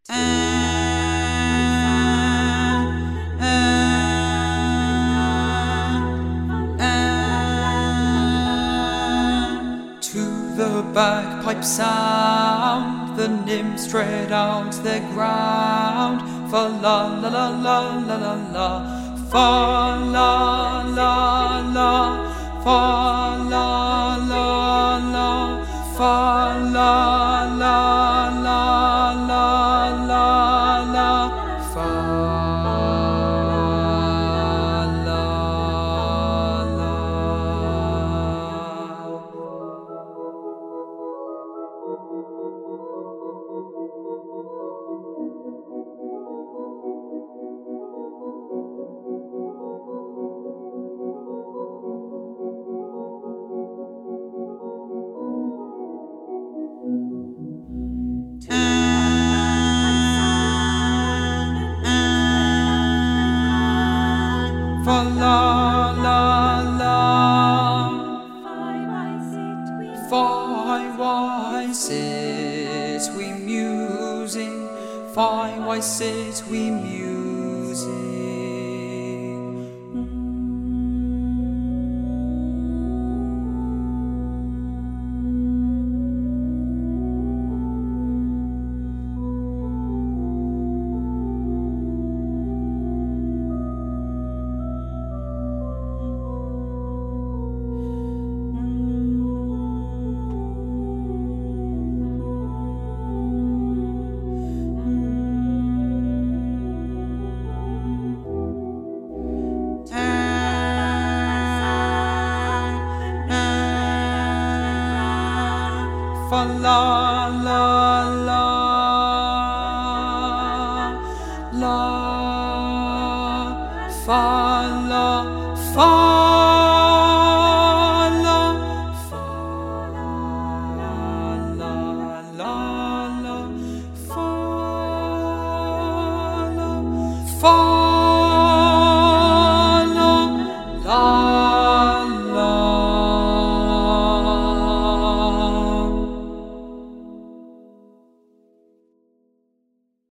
To the bagpipe sound, the nymphs tread out their ground. Fa la la la la la la la, fa la la la, fa la la la, fa la la la la la la, fa la la. Fa la la la, why sit we musing? Why sit we musing? Fa la la la la, fa la fa la fa la la la la, fa la fa.